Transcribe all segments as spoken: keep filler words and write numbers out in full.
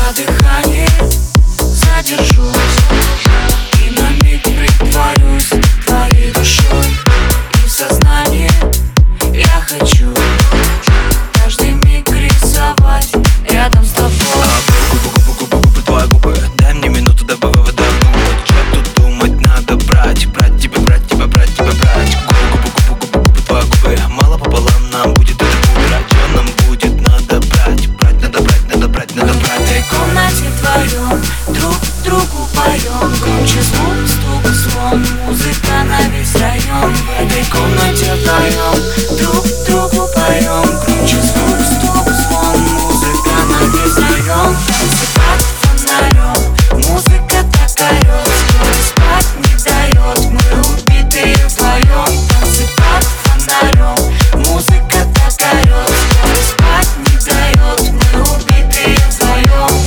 на дыхании задержусь и на миг притворюсь твоей душой. И в сознании я хочу каждый миг рисовать рядом с тобой. Твои губы, дай мне минуту, добавь вода в губы. Что тут думать, надо брать, брать тебя, брать тебя, брать тебя, брать. Губы, губы, губы, губы, твои губы. Мало пополам нам будет это утро. Что нам будет, надо брать, брать, надо брать, надо брать, надо брать. В этой комнате вдвоем друг другу поем. Громче звук, стук, звон, музыка на весь район. В этой комнате вдвоем друг другу поем. Громче звук, стук, звон, музыка на весь район. Танцы под фонарем, музыка так орёт, скоро спать не дает. Мы убитые вдвоем. Танцы под фонарем, музыка так орёт, скоро спать не дает. Мы убитые вдвоем.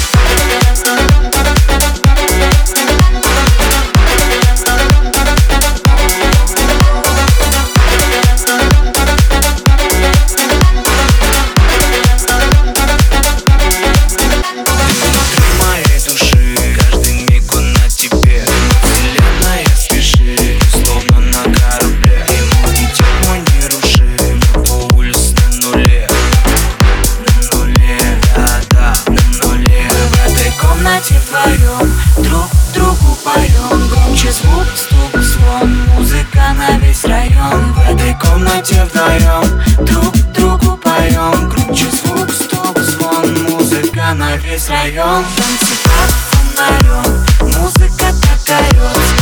Вдвоем друг другу поем. Громче звук, стук, звон, музыка на весь район. В этой комнате вдвоем друг другу поем. Громче звук, стук, звон, музыка на весь район. Танцы под фонарем, музыка так орёт.